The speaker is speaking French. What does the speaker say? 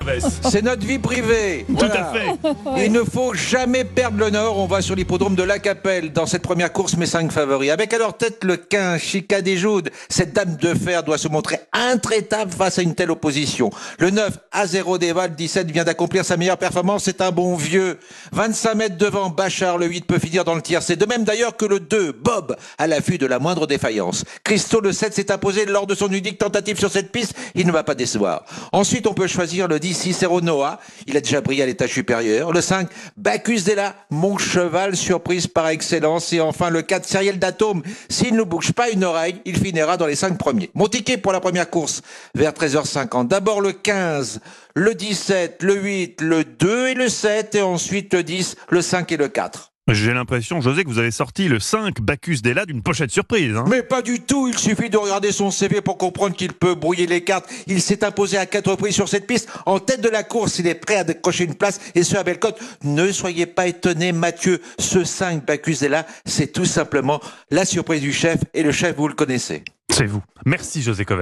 C'est notre vie privée. Tout à fait. Il ne faut jamais perdre le nord. On va sur l'hippodrome de La Capelle dans cette première course, mes 5 favoris. Avec à leur tête le 15, Chica des Joudes. Cette dame de fer doit se montrer intraitable face à une telle opposition. Le 9, A0 Deval, 17, vient d'accomplir sa meilleure performance. C'est un bon vieux. 25 mètres devant, Bachar, le 8 peut finir dans le tiers. C'est de même d'ailleurs que le 2, Bob, à l'affût de la moindre défaillance. Christo, le 7, s'est imposé lors de son unique tentative sur cette piste. Il ne va pas décevoir. Ensuite, on peut choisir le 10, Cicero Noah. Il a déjà brillé à l'étage supérieur. Le 5, Bacchus Della, mon cheval, surprise par excellence. Et enfin, le 4, Cyriel d'Atome. S'il ne bouge pas une oreille, il finira dans les 5 premiers. Mon ticket pour la première course, vers 13h50. D'abord le 15, le 17, le 8, le 2 et le 7. Et ensuite le 10, le 5 et le 4. J'ai l'impression, José, que vous avez sorti le 5 Bacchus Della d'une pochette surprise. Mais pas du tout, il suffit de regarder son CV pour comprendre qu'il peut brouiller les cartes. Il s'est imposé à 4 reprises sur cette piste. En tête de la course, il est prêt à décrocher une place, et ce à belle cote. Ne soyez pas étonné, Mathieu, ce 5 Bacchus Della, c'est tout simplement la surprise du chef, et le chef, vous le connaissez. C'est vous. Merci, José Covet.